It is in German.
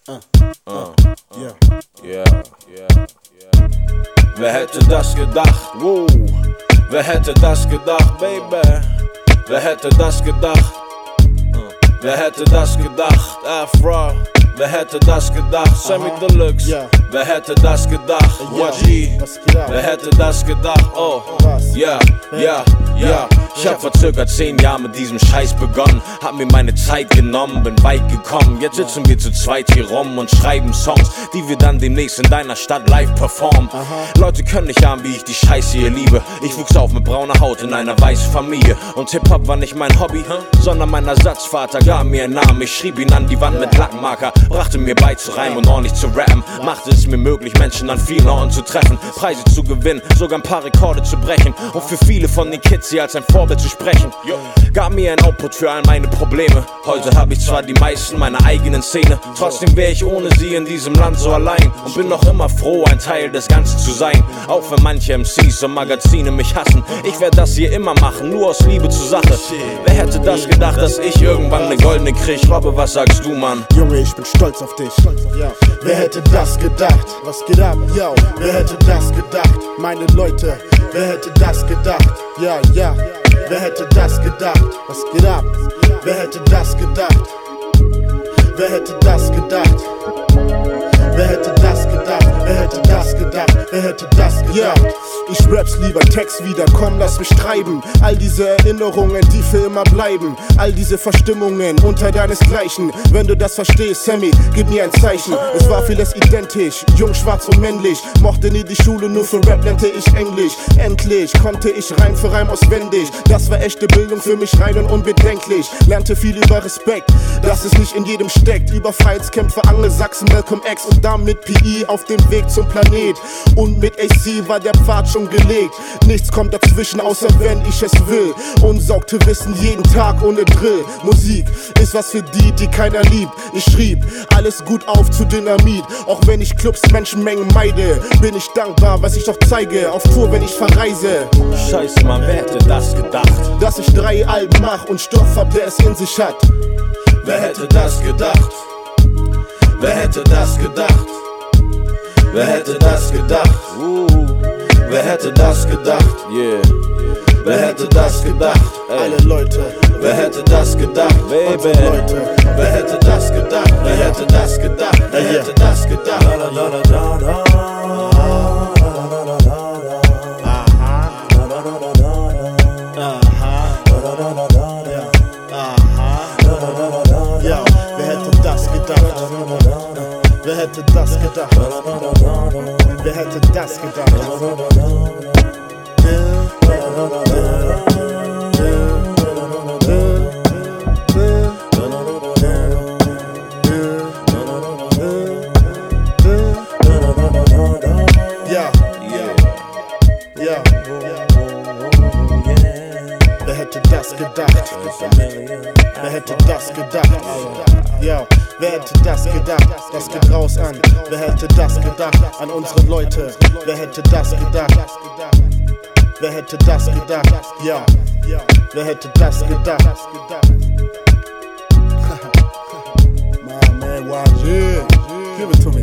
Wer hätte das gedacht? Wow. Wer hätte das gedacht, Baby? Wer hätte das gedacht? Wer hätte das gedacht? Afro. Wer hätte das gedacht? Sammy Deluxe. Yeah. Wer hätte das gedacht? YG. Wer hätte das gedacht? Oh, ja, ja, ja. Ich hab vor circa 10 Jahren mit diesem Scheiß begonnen. Hab mir meine Zeit genommen, bin weit gekommen. Jetzt sitzen wir zu zweit hier rum und schreiben Songs, die wir dann demnächst in deiner Stadt live performen. Leute können nicht ahnen, wie ich die Scheiße hier liebe. Ich wuchs auf mit brauner Haut in einer weißen Familie. Und Hip-Hop war nicht mein Hobby, sondern mein Ersatzvater gab mir einen Namen. Ich schrieb ihn an die Wand mit Lackmarker, brachte mir bei zu reimen und ordentlich zu rappen. Machte es mir möglich, Menschen an vielen Orten zu treffen, Preise zu gewinnen, sogar ein paar Rekorde zu brechen. Und für viele von den Kids hier als ein Vorbild zu sprechen. Gab mir ein Output für all meine Probleme. Heute hab ich zwar die meisten meiner eigenen Szene, trotzdem wär ich ohne sie in diesem Land so allein. Und bin noch immer froh, ein Teil des Ganzen zu sein. Auch wenn manche MCs und Magazine mich hassen. Ich werd das hier immer machen, nur aus Liebe zur Sache. Wer hätte das gedacht, dass ich irgendwann ne goldene krieg? Robbe, was sagst du, Mann? Junge, ich bin stolz auf dich. Wer hätte das gedacht? Was geht ab? Yo, wer hätte das gedacht? Meine Leute, wer hätte das gedacht? Ja, ja, wer hätte das gedacht? Was geht ab? Wer hätte das gedacht? Wer hätte das gedacht? Wer hätte das gedacht? Wer hätte das gedacht? Wer hätte das gedacht? Yeah. Ich raps lieber Text wieder, komm, lass mich treiben. All diese Erinnerungen, die für immer bleiben. All diese Verstimmungen unter deinesgleichen. Wenn du das verstehst, Sammy, gib mir ein Zeichen. Es war vieles identisch, jung, schwarz und männlich. Mochte nie die Schule, nur für Rap lernte ich Englisch. Endlich konnte ich Reim für Reim auswendig. Das war echte Bildung für mich, rein und unbedenklich. Lernte viel über Respekt, dass es nicht in jedem steckt. Über Freiheitskämpfer, Angelsachsen, Malcolm X und damit PI auf dem Weg zum Planet. Und mit AC war der Pfad schon gelegt. Nichts kommt dazwischen, außer wenn ich es will. Unsaugte Wissen jeden Tag ohne Drill. Musik ist was für die, die keiner liebt. Ich schrieb alles gut auf zu Dynamit. Auch wenn ich Clubs, Menschenmengen meide, bin ich dankbar, was ich doch zeige. Auf Tour, wenn ich verreise. Scheiße, Mann, wer hätte das gedacht? Dass ich 3 Alben mach und Stoff hab, der es in sich hat. Wer hätte das gedacht? Wer hätte das gedacht? Wer hätte das gedacht? Wer hätte das gedacht? Yeah. Wer hätte das gedacht? Alle Leute. Wer hätte das gedacht? Baby. Leute. Wer hätte das gedacht? Wer hätte das gedacht? Wer hätte das gedacht? Ja, wer hätte das gedacht? Wer hätte das gedacht? Wer hätte das gedacht? Ja, ja, wer hätte das gedacht? Wer hätte das gedacht? Ja, wer hätte das gedacht? Das geht raus an. Wer hätte das gedacht? An unsere Leute. Wer hätte das gedacht? Wer hätte das gedacht? Ja, wer hätte das gedacht? My man, YG, give it to me.